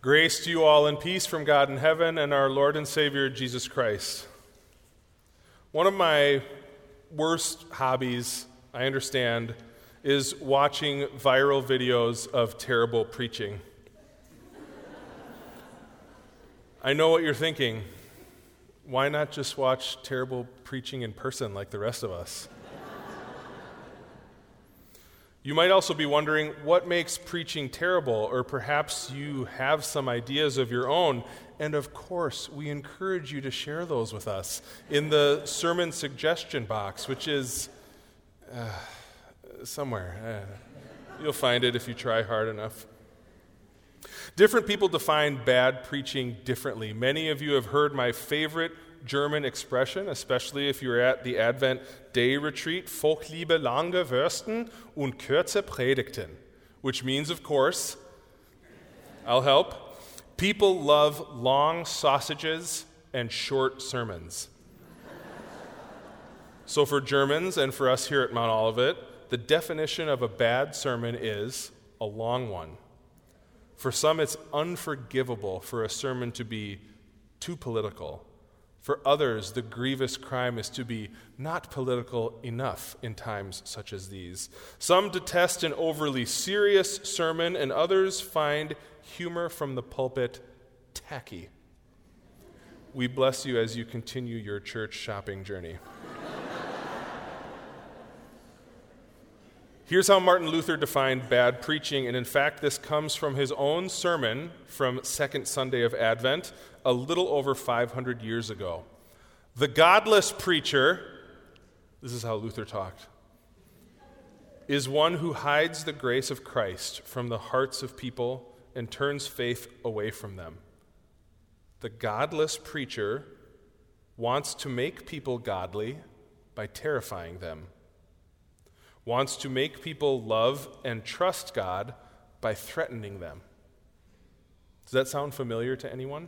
Grace to you all and peace from God in heaven and our Lord and Savior, Jesus Christ. One of my worst hobbies, I understand, is watching viral videos of terrible preaching. I know what you're thinking. Why not just watch terrible preaching in person like the rest of us? You might also be wondering what makes preaching terrible, or perhaps you have some ideas of your own. And of course, we encourage you to share those with us in the sermon suggestion box, which is somewhere. You'll find it if you try hard enough. Different people define bad preaching differently. Many of you have heard my favorite German expression, especially if you were at the Advent Day Retreat, Volk liebe lange Würsten und kurze Predigten, which means, of course, I'll help, people love long sausages and short sermons. So for Germans and for us here at Mount Olivet, the definition of a bad sermon is a long one. For some, it's unforgivable for a sermon to be too political. For others, the grievous crime is to be not political enough in times such as these. Some detest an overly serious sermon, and others find humor from the pulpit tacky. We bless you as you continue your church shopping journey. Here's how Martin Luther defined bad preaching, and in fact, this comes from his own sermon from Second Sunday of Advent, a little over 500 years ago. The godless preacher, this is how Luther talked, is one who hides the grace of Christ from the hearts of people and turns faith away from them. The godless preacher wants to make people godly by terrifying them, wants to make people love and trust God by threatening them. Does that sound familiar to anyone?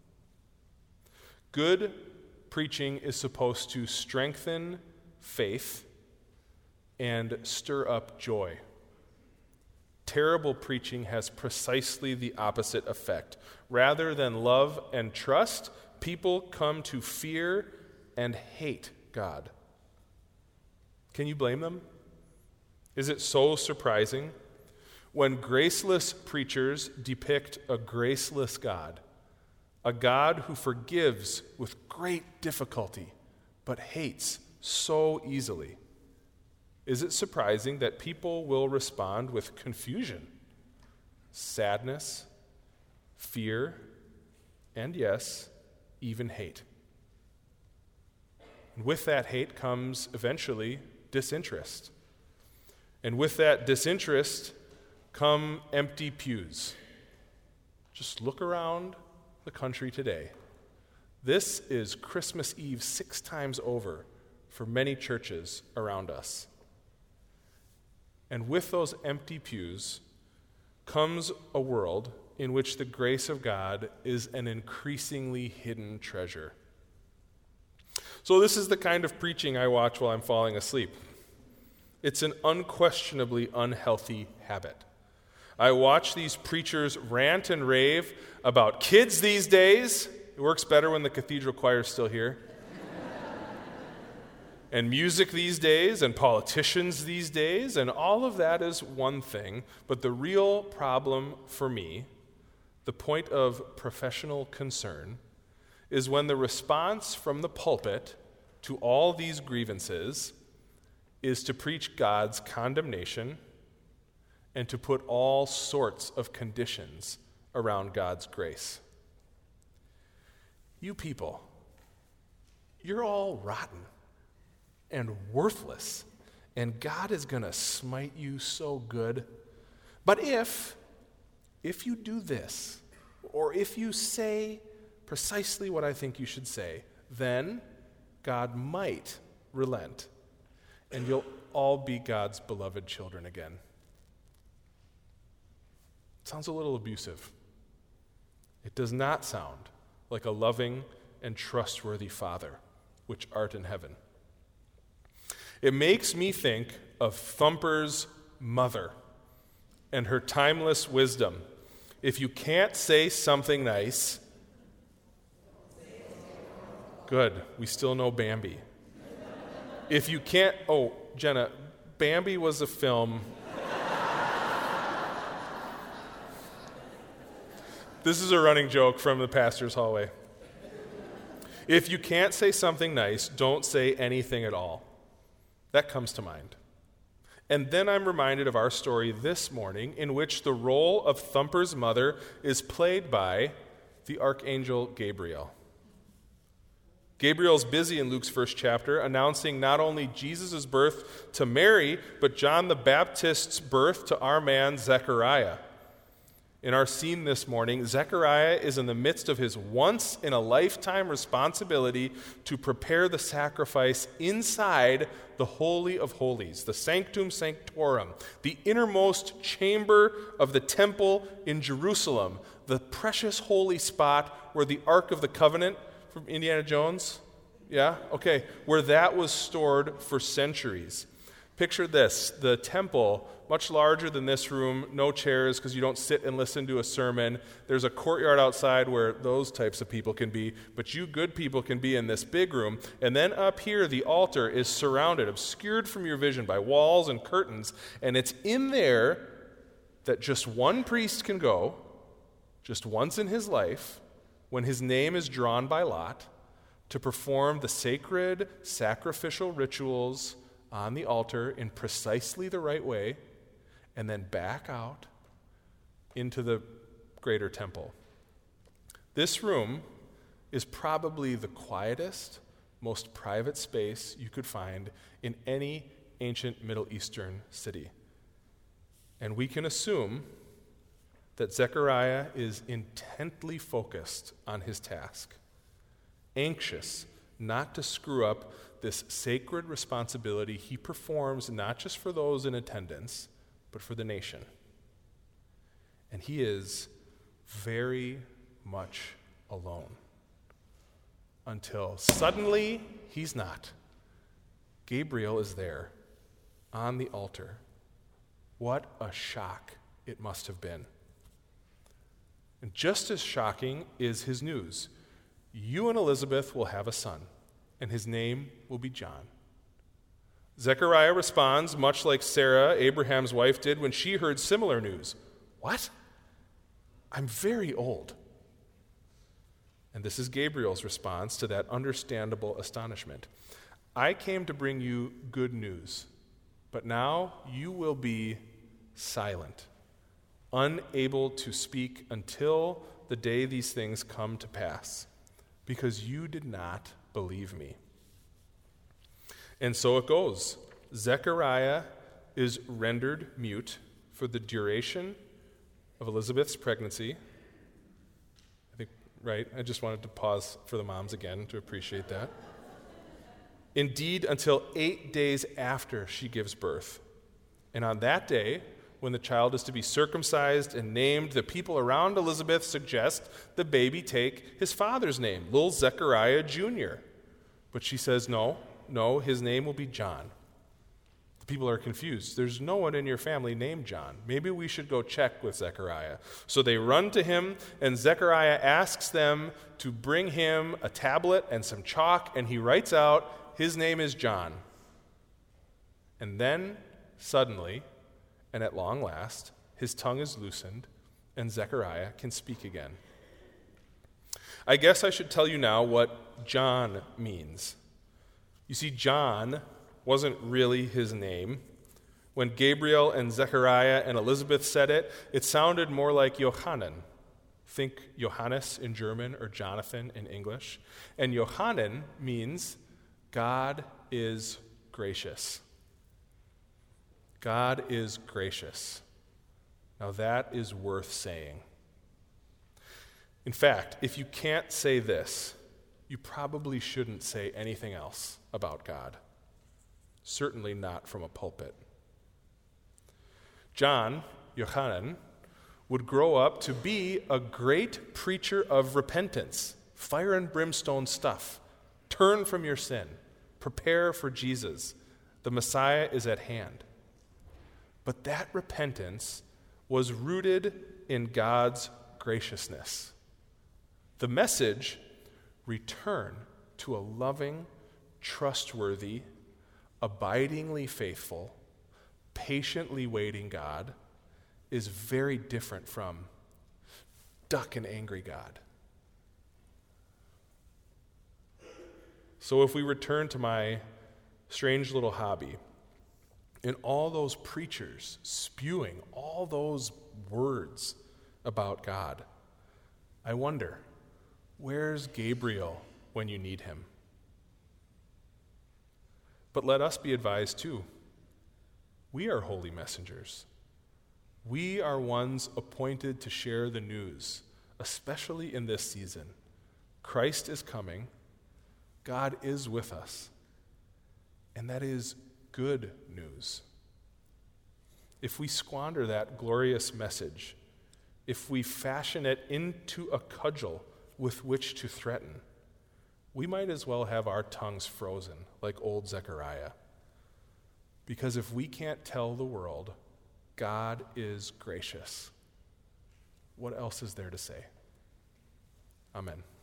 Good preaching is supposed to strengthen faith and stir up joy. Terrible preaching has precisely the opposite effect. Rather than love and trust, people come to fear and hate God. Can you blame them? Is it so surprising? When graceless preachers depict a graceless God, a God who forgives with great difficulty, but hates so easily, is it surprising that people will respond with confusion, sadness, fear, and yes, even hate? And with that hate comes eventually disinterest. And with that disinterest come empty pews. Just look around the country today. This is Christmas Eve 6 times over for many churches around us. And with those empty pews comes a world in which the grace of God is an increasingly hidden treasure. So this is the kind of preaching I watch while I'm falling asleep. It's an unquestionably unhealthy habit. I watch these preachers rant and rave about kids these days. It works better when the cathedral choir is still here. And music these days, and politicians these days, and all of that is one thing. But the real problem for me, the point of professional concern, is when the response from the pulpit to all these grievances is to preach God's condemnation and to put all sorts of conditions around God's grace. You people, you're all rotten and worthless, and God is going to smite you so good. But if you do this, or if you say precisely what I think you should say, then God might relent, and you'll all be God's beloved children again. It sounds a little abusive. It does not sound like a loving and trustworthy Father, which art in heaven. It makes me think of Thumper's mother and her timeless wisdom If you can't say something nice, good, we still know Bambi. If you can't, oh, Jenna, Bambi was a film. This is a running joke from the pastor's hallway. If you can't say something nice, don't say anything at all. That comes to mind. And then I'm reminded of our story this morning, in which the role of Thumper's mother is played by the archangel Gabriel. Gabriel's busy in Luke's first chapter, announcing not only Jesus' birth to Mary, but John the Baptist's birth to our man Zechariah. In our scene this morning, Zechariah is in the midst of his once-in-a-lifetime responsibility to prepare the sacrifice inside the Holy of Holies, the Sanctum Sanctorum, the innermost chamber of the temple in Jerusalem, the precious holy spot where the Ark of the Covenant from Indiana Jones, where that was stored for centuries. Picture this, the temple, much larger than this room, no chairs because you don't sit and listen to a sermon. There's a courtyard outside where those types of people can be, but you good people can be in this big room. And then up here, the altar is surrounded, obscured from your vision by walls and curtains, and it's in there that just one priest can go, just once in his life, when his name is drawn by lot, to perform the sacred sacrificial rituals on the altar in precisely the right way, and then back out into the greater temple. This room is probably the quietest, most private space you could find in any ancient Middle Eastern city. And we can assume that Zechariah is intently focused on his task, anxious not to screw up this sacred responsibility he performs not just for those in attendance, but for the nation. And he is very much alone until suddenly he's not. Gabriel is there on the altar. What a shock it must have been. And just as shocking is his news. You and Elizabeth will have a son, and his name will be John. Zechariah responds much like Sarah, Abraham's wife, did when she heard similar news. What? I'm very old. And this is Gabriel's response to that understandable astonishment. I came to bring you good news, but now you will be silent, unable to speak until the day these things come to pass, because you did not believe me. And so it goes. Zechariah is rendered mute for the duration of Elizabeth's pregnancy. I think, right? I just wanted to pause for the moms again to appreciate that. Indeed, until 8 days after she gives birth. And on that day, when the child is to be circumcised and named, the people around Elizabeth suggest the baby take his father's name, little Zechariah Jr. But she says, no, his name will be John. The people are confused. There's no one in your family named John. Maybe we should go check with Zechariah. So they run to him, and Zechariah asks them to bring him a tablet and some chalk, and he writes out, his name is John. And then, suddenly, and at long last, his tongue is loosened, and Zechariah can speak again. I guess I should tell you now what John means. You see, John wasn't really his name. When Gabriel and Zechariah and Elizabeth said it, it sounded more like Johannan. Think Johannes in German or Jonathan in English. And Johannan means God is gracious. God is gracious. Now that is worth saying. In fact, if you can't say this, you probably shouldn't say anything else about God. Certainly not from a pulpit. John, Johannan, would grow up to be a great preacher of repentance, fire and brimstone stuff. Turn from your sin. Prepare for Jesus. The Messiah is at hand. But that repentance was rooted in God's graciousness. The message, return to a loving, trustworthy, abidingly faithful, patiently waiting God, is very different from duck an angry God. So if we return to my strange little hobby, and all those preachers spewing all those words about God, I wonder, where's Gabriel when you need him? But let us be advised too. We are holy messengers. We are ones appointed to share the news, especially in this season. Christ is coming. God is with us. And that is good news. If we squander that glorious message, if we fashion it into a cudgel with which to threaten, we might as well have our tongues frozen like old Zechariah. Because if we can't tell the world God is gracious, what else is there to say? Amen.